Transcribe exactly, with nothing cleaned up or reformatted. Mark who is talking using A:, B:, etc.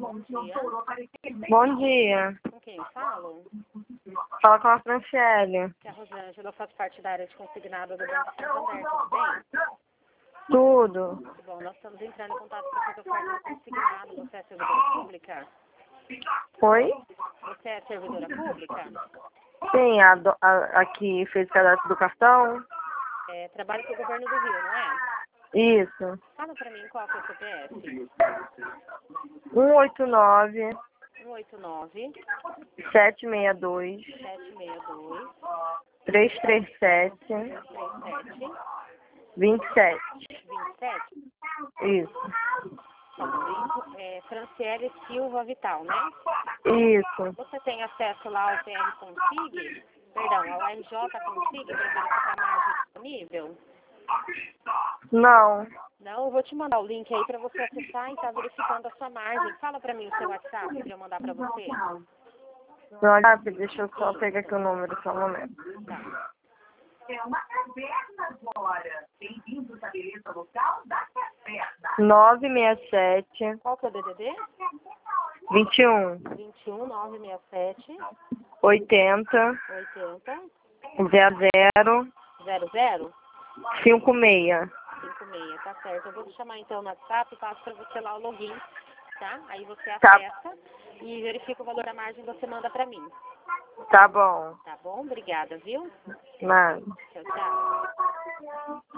A: Bom dia.
B: Bom dia.
A: Com quem falo?
B: Fala com a Franciele.
A: Que é a Rosângela, eu faço parte da área de consignado do Banco Santander, tudo bem?
B: Tudo.
A: Muito bom, nós estamos entrando em contato para fazer oferta no consignado. Você é servidora pública?
B: Oi?
A: Você é servidora pública?
B: Sim, a, do- a, a que fez cadastro do cartão?
A: É, trabalho para o governo do Rio, não é?
B: Isso.
A: Fala para mim qual que é o C P F.
B: um oito nove,
A: um oito nove,
B: sete seis dois,
A: sete seis dois,
B: três três sete,
A: três três sete,
B: dois sete.
A: dois sete.
B: Isso.
A: É Franciele Silva Vital, né?
B: Isso.
A: Você tem acesso lá ao P R Consig, perdão, ao R J Consig para verificar a margem disponível?
B: Não.
A: Não, eu vou te mandar o link aí para você acessar e estar verificando a sua margem. Fala para mim o seu WhatsApp para eu mandar para você.
B: Meu WhatsApp, deixa eu só pegar aqui o número, só um momento.
A: Tá.
C: É uma caverna agora. Bem-vindos à beleza local da caverna.
B: nove seis sete,
A: Qual que é o D D D?
B: vinte e um,
A: vinte e um, nove seis sete,
B: oitenta,
A: oitenta,
B: zero zero,
A: zero zero,
B: cinco seis.
A: cinco seis, tá certo. Eu vou te chamar então no WhatsApp e passo para você lá o login, tá? Aí você
B: Tá.
A: acessa e verifica o valor da margem e você manda para mim.
B: Tá bom.
A: Tá bom? Obrigada, viu?
B: Nada.
A: Tchau, tchau.